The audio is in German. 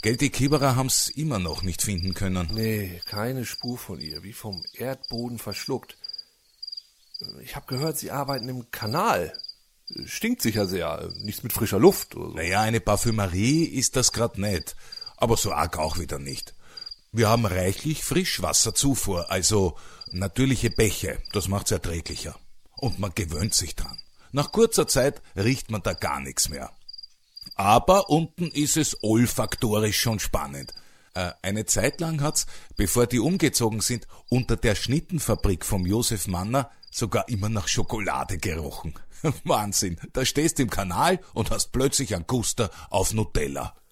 Gell, die Kieberer haben's immer noch nicht finden können. Nee, keine Spur von ihr, wie vom Erdboden verschluckt. Ich hab gehört, sie arbeiten im Kanal. Stinkt sicher sehr, nichts mit frischer Luft oder so. Naja, eine Parfümerie ist das grad nicht, aber so arg auch wieder nicht. Wir haben reichlich Frischwasserzufuhr, also natürliche Bäche, das macht's erträglicher. Und man gewöhnt sich dran. Nach kurzer Zeit riecht man da gar nichts mehr. Aber unten ist es olfaktorisch schon spannend. Eine Zeit lang hat's, bevor die umgezogen sind, unter der Schnittenfabrik vom Josef Manner sogar immer nach Schokolade gerochen. Wahnsinn, da stehst im Kanal und hast plötzlich einen Guster auf Nutella.